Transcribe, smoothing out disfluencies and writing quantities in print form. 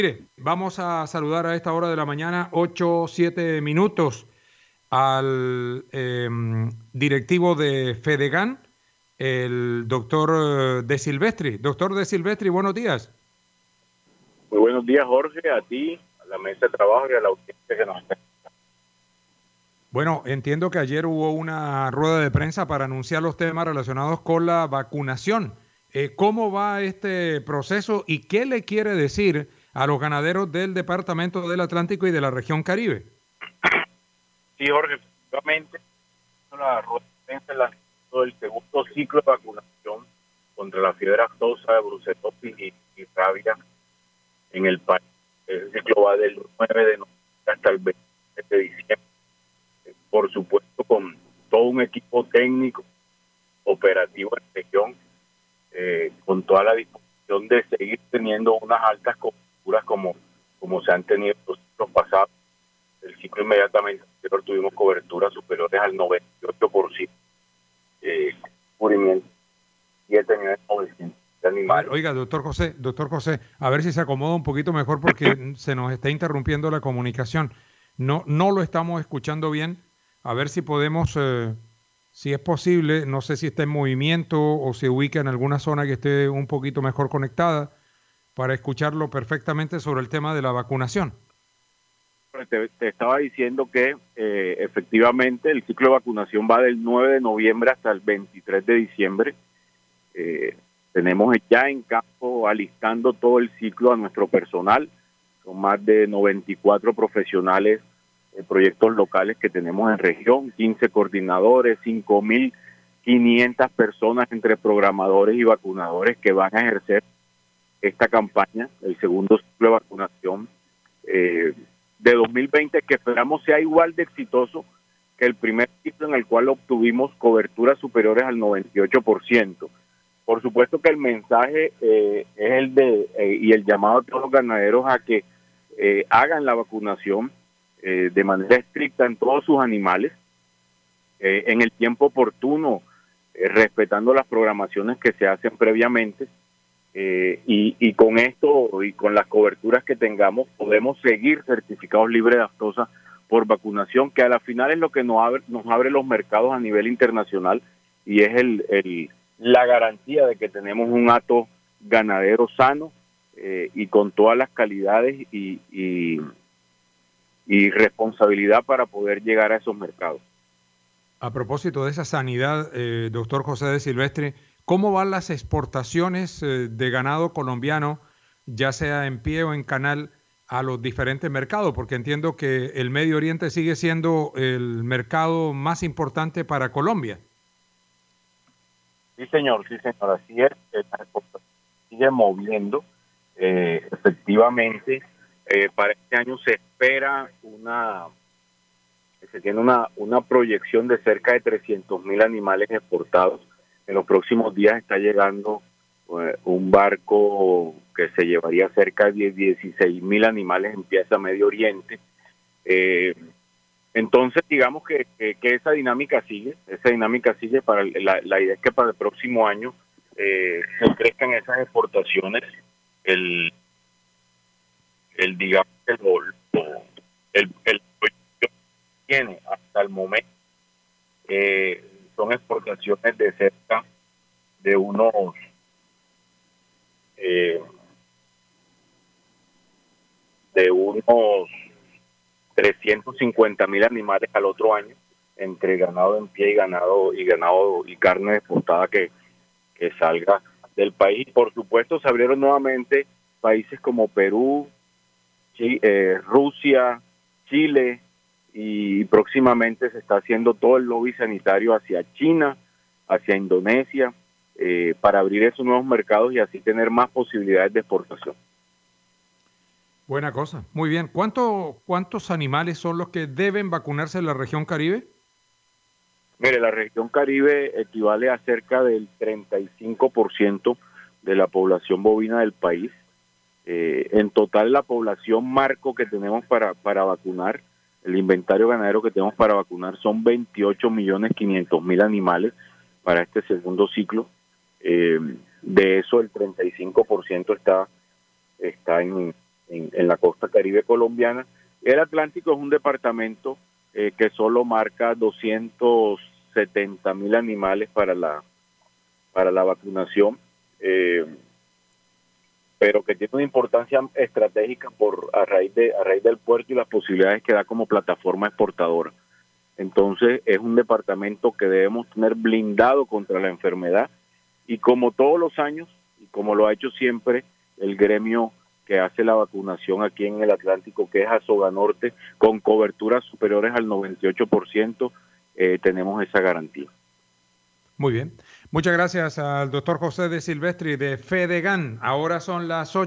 Vamos a saludar a esta hora de la mañana, 8:07, al directivo de Fedegan, el doctor De Silvestri. Doctor De Silvestri, buenos días. Muy buenos días, Jorge, a ti, a la mesa de trabajo y a la audiencia que nos está. Bueno, entiendo que ayer hubo una rueda de prensa para anunciar los temas relacionados con la vacunación. ¿Cómo va este proceso y qué le quiere decir a los ganaderos del Departamento del Atlántico y de la región Caribe? Sí, Jorge, efectivamente, la rueda de prensa lanzó el segundo ciclo de vacunación contra la fiebre aftosa, brucelosis y rabia en el país. El ciclo va del 9 de noviembre hasta el 27 de diciembre. Por supuesto, con todo un equipo técnico operativo en región, con toda la disposición de seguir teniendo unas altas coberturas como se han tenido los ciclos pasados. El ciclo inmediatamente anterior tuvimos coberturas superiores al 98%, cubrimiento 7.900.000 animales. Oiga, doctor José, a ver si se acomoda un poquito mejor porque se nos está interrumpiendo la comunicación. No lo estamos escuchando bien. A ver si podemos, si es posible, no sé si está en movimiento o se ubica en alguna zona que esté un poquito mejor conectada para escucharlo perfectamente sobre el tema de la vacunación. Te estaba diciendo que efectivamente el ciclo de vacunación va del 9 de noviembre hasta el 23 de diciembre. Tenemos ya en campo alistando todo el ciclo a nuestro personal. Son más de 94 profesionales, proyectos locales que tenemos en región, 15 coordinadores, 5.500 personas entre programadores y vacunadores que van a ejercer esta campaña, el segundo ciclo de vacunación de 2020, que esperamos sea igual de exitoso que el primer ciclo, en el cual obtuvimos coberturas superiores al 98%. Por supuesto que el mensaje es el de y el llamado a todos los ganaderos a que hagan la vacunación de manera estricta en todos sus animales, en el tiempo oportuno, respetando las programaciones que se hacen previamente. Y con esto y con las coberturas que tengamos podemos seguir certificados libres de aftosa por vacunación, que a la final es lo que nos abre los mercados a nivel internacional y es la garantía de que tenemos un hato ganadero sano y con todas las calidades y responsabilidad para poder llegar a esos mercados. A propósito de esa sanidad, doctor José De Silvestri, ¿cómo van las exportaciones de ganado colombiano, ya sea en pie o en canal, a los diferentes mercados? Porque entiendo que el Medio Oriente sigue siendo el mercado más importante para Colombia. Sí, señor, así es. La exportación sigue moviendo. Efectivamente, para este año se espera se tiene una proyección de cerca de 300.000 animales exportados. En los próximos días está llegando un barco que se llevaría cerca de 16.000 animales en pieza a Medio Oriente. Entonces, digamos que esa dinámica sigue para la idea es que para el próximo año se crezcan esas exportaciones. Digamos que el tiene hasta el momento son exportaciones de cerca de unos 350.000 animales al otro año, entre ganado en pie y carne exportada que salga del país. Por supuesto, se abrieron nuevamente países como Perú, Rusia, Chile, y próximamente se está haciendo todo el lobby sanitario hacia China, hacia Indonesia, para abrir esos nuevos mercados y así tener más posibilidades de exportación. Buena cosa, muy bien. ¿Cuántos animales son los que deben vacunarse en la región Caribe? Mire, la región Caribe equivale a cerca del 35% de la población bovina del país. En total, la población marco que tenemos para vacunar, el inventario ganadero que tenemos para vacunar son 28.500.000 animales para este segundo ciclo. De eso, el 35% está en en la costa caribe colombiana. El Atlántico es un departamento que solo marca 270,000 animales para la vacunación, pero que tiene una importancia estratégica a raíz del puerto y las posibilidades que da como plataforma exportadora. Entonces es un departamento que debemos tener blindado contra la enfermedad, y como todos los años y como lo ha hecho siempre el gremio que hace la vacunación aquí en el Atlántico, que es Asoganorte, con coberturas superiores al 98%, tenemos esa garantía. Muy bien. Muchas gracias al doctor José de Silvestri de Fedegan. Ahora son las 8.